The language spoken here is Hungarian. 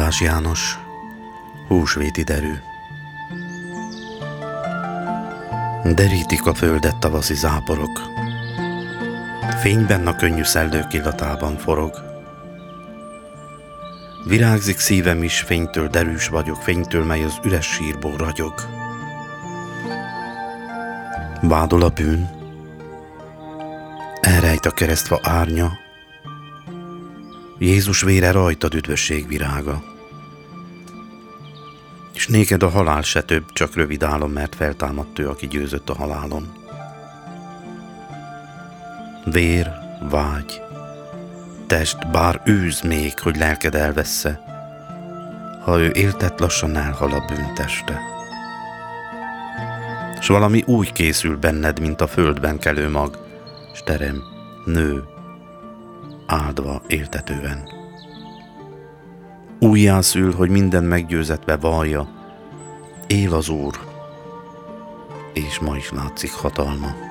András János, húsvéti derű. Derítik a földet tavaszi záporok, fényben a könnyű szellők illatában forog. Virágzik szívem is, fénytől derűs vagyok, fénytől, mely az üres sírból ragyog. Vádol a bűn, elrejt a keresztfa árnya, Jézus vére rajtad üdvösség virága. És néked a halál se több, csak rövid álom, mert feltámadt ő, aki győzött a halálon. Vér, vágy, test, bár űz még, hogy lelked elvessze, ha ő éltet, lassan elhal a bűnteste. S valami úgy készül benned, mint a földben kelő mag, s terem, nő, áldva éltetően. Újjászül, hogy minden meggyőzetve vallja, él az Úr, és ma is látszik hatalma.